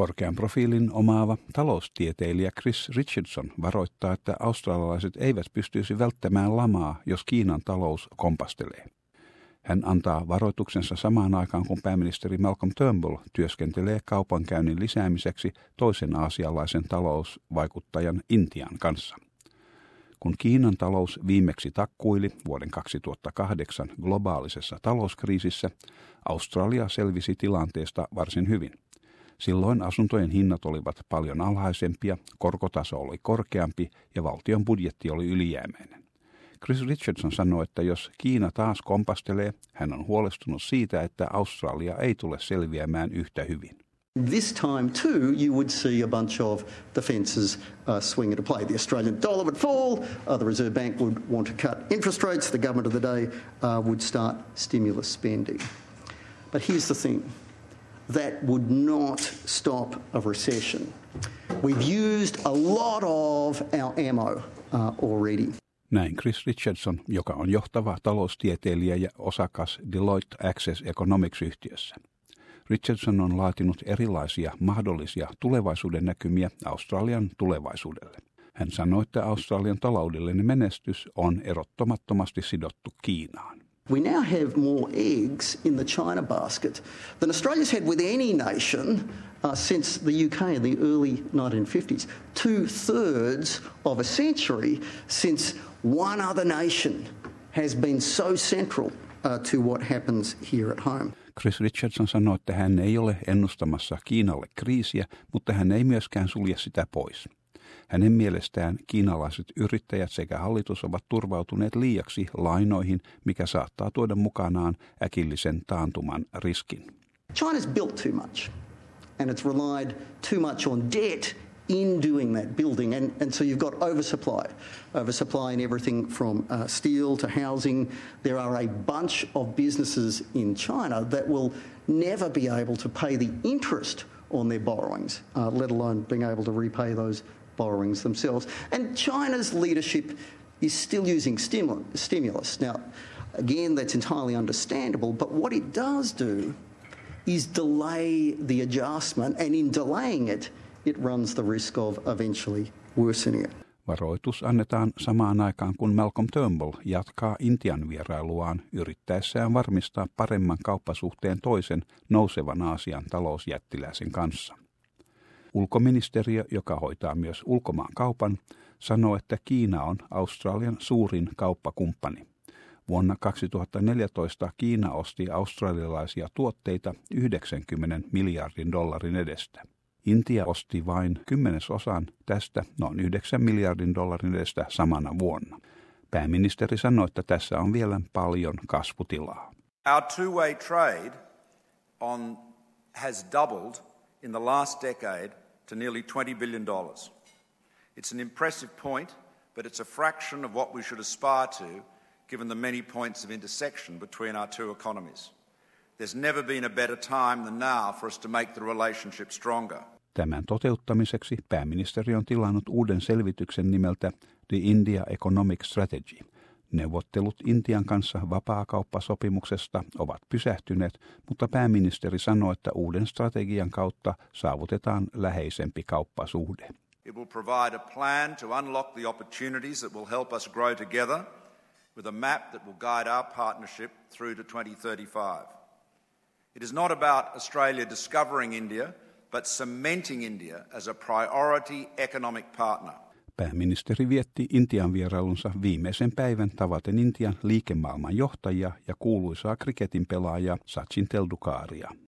Korkean profiilin omaava taloustieteilijä Chris Richardson varoittaa, että australialaiset eivät pystyisi välttämään lamaa, jos Kiinan talous kompastelee. Hän antaa varoituksensa samaan aikaan, kun pääministeri Malcolm Turnbull työskentelee kaupankäynnin lisäämiseksi toisen aasialaisen talousvaikuttajan Intian kanssa. Kun Kiinan talous viimeksi takkuili vuoden 2008 globaalisessa talouskriisissä, Australia selvisi tilanteesta varsin hyvin. Silloin asuntojen hinnat olivat paljon alhaisempia, korkotaso oli korkeampi ja valtion budjetti oli ylijäämäinen. Chris Richardson sanoi, että jos Kiina taas kompastelee, hän on huolestunut siitä, että Australia ei tule selviämään yhtä hyvin. This time too, you would see a bunch of the fences swing into play. The Australian dollar would fall, the Reserve Bank would want to cut interest rates, the government of the day would start stimulus spending. But here's the thing. That would not stop a recession. We've used a lot of our ammo already. Näin Chris Richardson, joka on johtava taloustieteilijä ja osakas Deloitte Access Economics-yhtiössä. Richardson on laatinut erilaisia mahdollisia tulevaisuuden näkymiä Australian tulevaisuudelle. Hän sanoi, että Australian taloudellinen menestys on erottamattomasti sidottu Kiinaan. We now have more eggs in the China basket than Australia's had with any nation since the UK in the early 1950s. 2/3 of a century since one other nation has been so central to what happens here at home. Chris Richardson sanoi, että hän ei ole ennustamassa Kiinalle kriisiä, mutta hän ei myöskään sulje sitä pois. Hänen mielestään kiinalaiset yrittäjät sekä hallitus ovat turvautuneet liiaksi lainoihin, mikä saattaa tuoda mukanaan äkillisen taantuman riskin. China's built too much and it's relied too much on debt in doing that building and so you've got oversupply in everything from steel to housing. There are a bunch of businesses in China that will never be able to pay the interest on their borrowings, let alone being able to repay those borrowings themselves. And China's leadership is still using stimulus. Now, again, that's entirely understandable, but what it does do is delay the adjustment, and in delaying it, it runs the risk of eventually worsening it. Varoitus annetaan samaan aikaan, kun Malcolm Turnbull jatkaa Intian vierailuaan yrittäessään varmistaa paremman kauppasuhteen toisen nousevan Aasian talousjättiläisen kanssa. Ulkoministeriö, joka hoitaa myös ulkomaankaupan, sanoo, että Kiina on Australian suurin kauppakumppani. Vuonna 2014 Kiina osti australialaisia tuotteita 90 miljardin dollarin edestä. Intia osti vain 10% tästä noin 9 miljardin dollarin edestä samana vuonna. Pääministeri sanoi, että tässä on vielä paljon kasvutilaa. Our two-way trade has doubled in the last decade to nearly $20 billion. It's an impressive point, but it's a fraction of what we should aspire to, given the many points of intersection between our two economies. There's never been a better time than now for us to make the relationship stronger. Tämän toteuttamiseksi pääministeri on tilannut uuden selvityksen nimeltä The India Economic Strategy. Neuvottelut Intian kanssa vapaakauppasopimuksesta ovat pysähtyneet, mutta pääministeri sanoi, että uuden strategian kautta saavutetaan läheisempi kauppasuhde. It will provide a plan to unlock the opportunities that will help us grow together with a map that will guide our partnership through to 2035. It is not about Australia discovering India, but cementing India as a priority economic partner. Pääministeri vietti Intian vierailunsa viimeisen päivän tavaten Intian liikemaailman johtajia ja kuuluisaa kriketin pelaajaa Sachin Tendukaria.